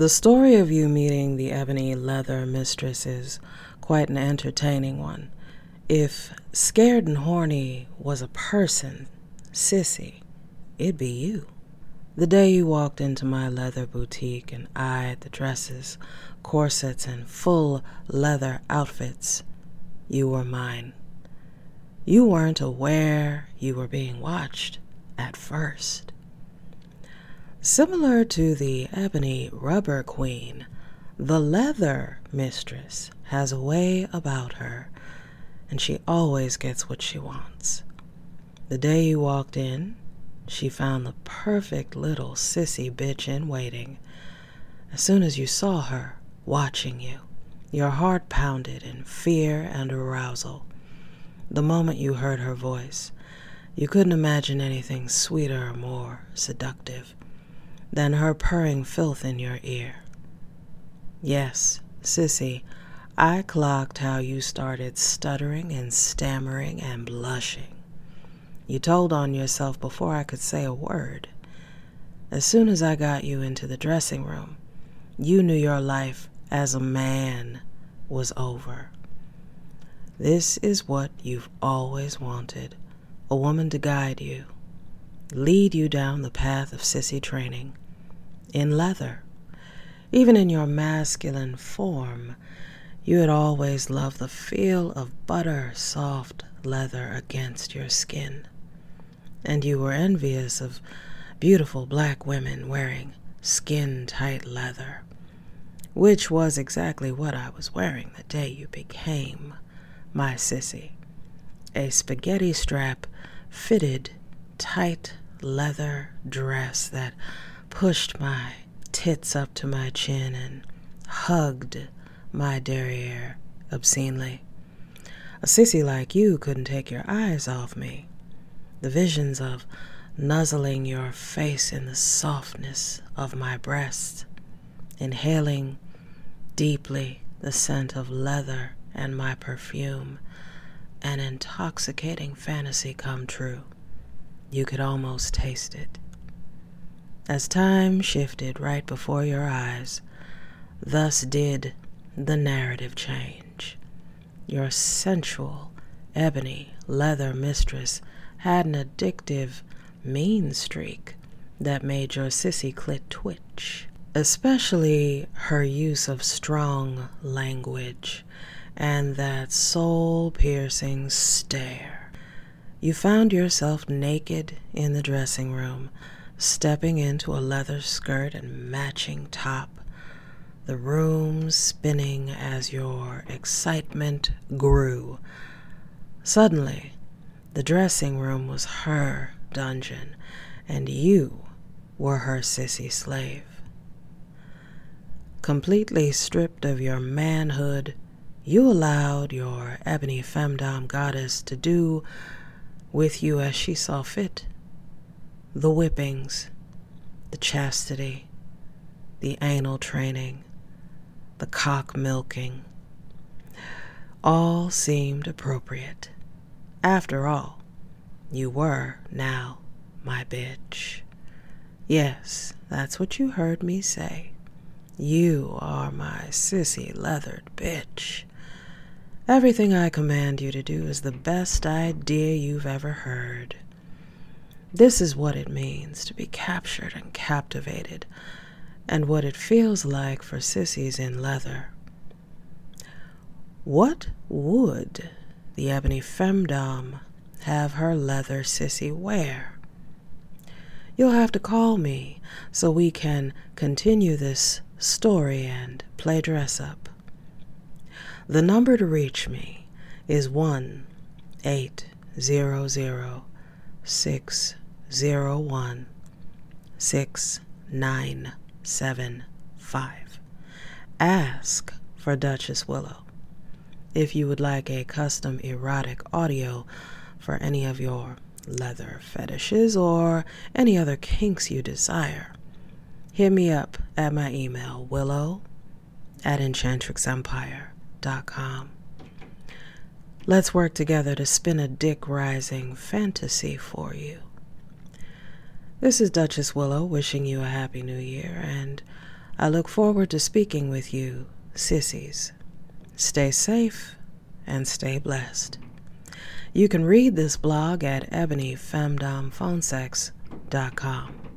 The story of you meeting the ebony leather mistress is quite an entertaining one. If Scared and Horny was a person, Sissy, it'd be you. The day you walked into my leather boutique and eyed the dresses, corsets, and full leather outfits, you were mine. You weren't aware you were being watched at first. Similar to the ebony rubber queen, the leather mistress has a way about her, and she always gets what she wants. The day you walked in, she found the perfect little sissy bitch in waiting. As soon as you saw her watching you, your heart pounded in fear and arousal. The moment you heard her voice, you couldn't imagine anything sweeter or more seductive than her purring filth in your ear. Yes, Sissy, I clocked how you started stuttering and stammering and blushing. You told on yourself before I could say a word. As soon as I got you into the dressing room, you knew your life as a man was over. This is what you've always wanted, a woman to guide you, lead you down the path of sissy training, in leather. Even in your masculine form, you had always loved the feel of butter soft leather against your skin. And you were envious of beautiful black women wearing skin-tight leather, which was exactly what I was wearing the day you became my sissy. A spaghetti strap fitted tight leather dress that pushed my tits up to my chin and hugged my derriere obscenely. A sissy like you couldn't take your eyes off me. The visions of nuzzling your face in the softness of my breast, inhaling deeply the scent of leather and my perfume, an intoxicating fantasy come true. You could almost taste it. As time shifted right before your eyes, thus did the narrative change. Your sensual, ebony leather mistress had an addictive, mean streak that made your sissy clit twitch, especially her use of strong language and that soul-piercing stare. You found yourself naked in the dressing room, stepping into a leather skirt and matching top, the room spinning as your excitement grew. Suddenly, the dressing room was her dungeon, and you were her sissy slave. Completely stripped of your manhood, you allowed your ebony femdom goddess to do with you as she saw fit. The whippings, the chastity, the anal training, the cock milking, all seemed appropriate. After all, you were now my bitch. Yes, that's what you heard me say. You are my sissy leathered bitch. Everything I command you to do is the best idea you've ever heard. This is what it means to be captured and captivated, and what it feels like for sissies in leather. What would the ebony femdom have her leather sissy wear? You'll have to call me so we can continue this story and play dress up. The number to reach me is 1-800-601-6975. Ask for Duchess Willow if you would like a custom erotic audio for any of your leather fetishes or any other kinks you desire. Hit me up at my email, willow@enchantrixempire.com. Let's work together to spin a dick-rising fantasy for you. This is Duchess Willow wishing you a happy new year, and I look forward to speaking with you, sissies. Stay safe and stay blessed. You can read this blog at ebonyfemdomephonesex.com.